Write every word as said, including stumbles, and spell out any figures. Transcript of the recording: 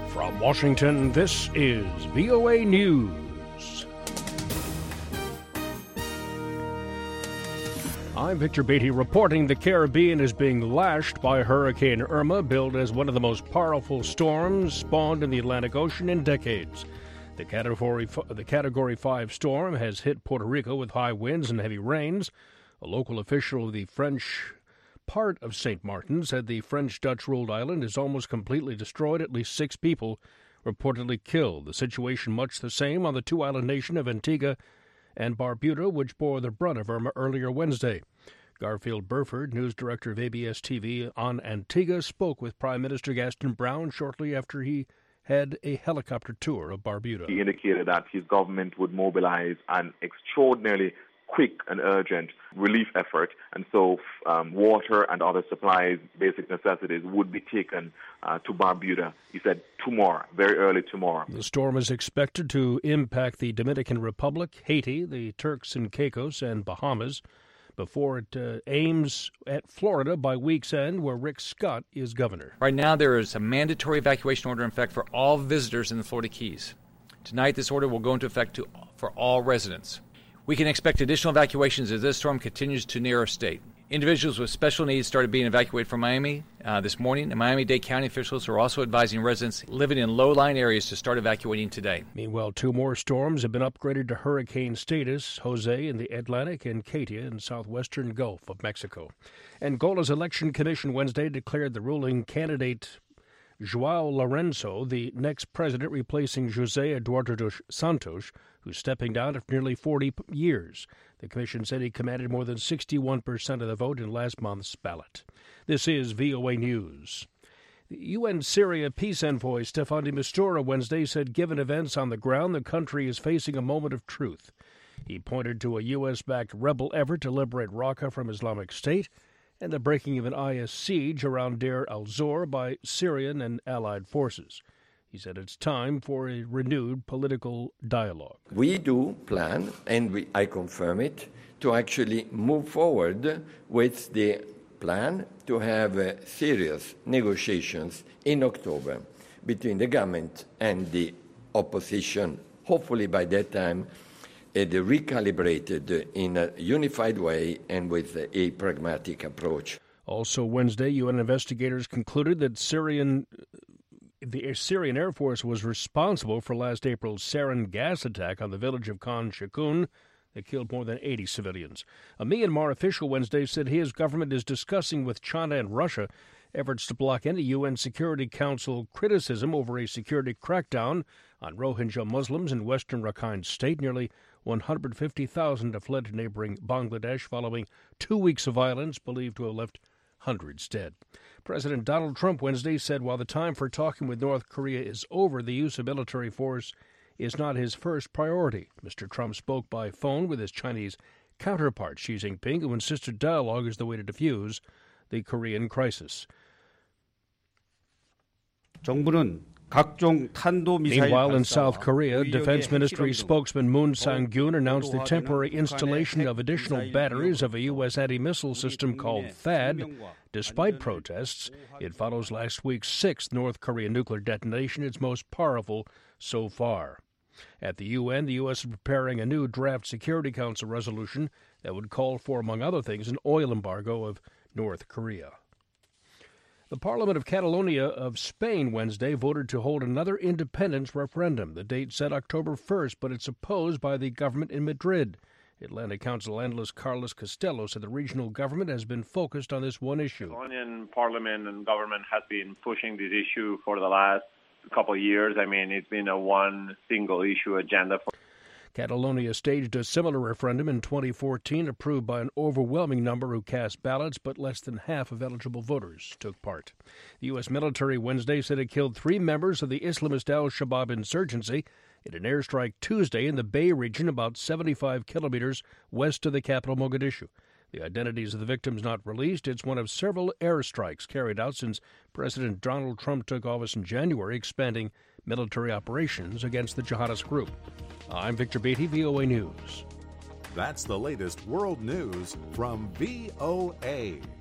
From Washington, this is V O A News. I'm Victor Beatty reporting the Caribbean is being lashed by Hurricane Irma, billed as one of the most powerful storms spawned in the Atlantic Ocean in decades. The Category, the Category five storm has hit Puerto Rico with high winds and heavy rains. A local official of the French part of Saint Martin said the French-Dutch-ruled island is almost completely destroyed, at least six people reportedly killed. The situation much the same on the two-island nation of Antigua and Barbuda, which bore the brunt of Irma earlier Wednesday. Garfield Burford, news director of A B S T V on Antigua, spoke with Prime Minister Gaston Brown shortly after he had a helicopter tour of Barbuda. He indicated that his government would mobilize an extraordinarily quick and urgent relief effort, and so um, water and other supplies, basic necessities, would be taken uh, to Barbuda. He said tomorrow, very early tomorrow. The storm is expected to impact the Dominican Republic, Haiti, the Turks and Caicos, and Bahamas before it uh, aims at Florida by week's end, where Rick Scott is governor. Right now, there is a mandatory evacuation order in effect for all visitors in the Florida Keys. Tonight, this order will go into effect to, for all residents. We can expect additional evacuations as this storm continues to near our state. Individuals with special needs started being evacuated from Miami uh, this morning, and Miami-Dade County officials are also advising residents living in low-lying areas to start evacuating today. Meanwhile, two more storms have been upgraded to hurricane status, Jose in the Atlantic and Katia in southwestern Gulf of Mexico. Angola's election commission Wednesday declared the ruling candidate João Lourenço the next president, replacing José Eduardo dos Santos, who's stepping down after nearly forty years. The commission said he commanded more than sixty-one percent of the vote in last month's ballot. This is V O A News. The U N Syria peace envoy Staffan de Mistura Wednesday said given events on the ground, the country is facing a moment of truth. He pointed to a U S-backed rebel effort to liberate Raqqa from Islamic State and the breaking of an I S siege around Deir al-Zor by Syrian and allied forces. He said it's time for a renewed political dialogue. We do plan, and we, I confirm it, to actually move forward with the plan to have uh, serious negotiations in October between the government and the opposition. Hopefully by that time, uh, recalibrated in a unified way and with a pragmatic approach. Also Wednesday, U N investigators concluded that Syrian... The Syrian Air Force was responsible for last April's sarin gas attack on the village of Khan Shaykhun that killed more than eighty civilians. A Myanmar official Wednesday said his government is discussing with China and Russia efforts to block any U N Security Council criticism over a security crackdown on Rohingya Muslims in western Rakhine State. Nearly one hundred fifty thousand have fled to neighboring Bangladesh following two weeks of violence believed to have left hundreds dead. President Donald Trump Wednesday said while the time for talking with North Korea is over, the use of military force is not his first priority. Mister Trump spoke by phone with his Chinese counterpart Xi Jinping, who insisted dialogue is the way to defuse the Korean crisis. 정부는 Meanwhile, in South Korea, Defense Ministry spokesman Moon Sang-gyun announced the temporary installation of additional batteries of a U S anti-missile system called THAAD. Despite protests, it follows last week's sixth North Korean nuclear detonation, its most powerful so far. At the U N, the U S is preparing a new draft Security Council resolution that would call for, among other things, an oil embargo of North Korea. The Parliament of Catalonia of Spain Wednesday voted to hold another independence referendum. The date set October first, but it's opposed by the government in Madrid. Atlantic Council analyst Carlos Costello said the regional government has been focused on this one issue. Catalonian Parliament and government has been pushing this issue for the last couple of years. I mean, it's been a one single issue agenda for Catalonia staged a similar referendum in twenty fourteen, approved by an overwhelming number who cast ballots, but less than half of eligible voters took part. The U S military Wednesday said it killed three members of the Islamist al-Shabaab insurgency in an airstrike Tuesday in the Bay region about seventy-five kilometers west of the capital, Mogadishu. The identities of the victims not released. It's one of several airstrikes carried out since President Donald Trump took office in January, expanding military operations against the jihadist group. I'm Victor Beatty, V O A News. That's the latest world news from V O A.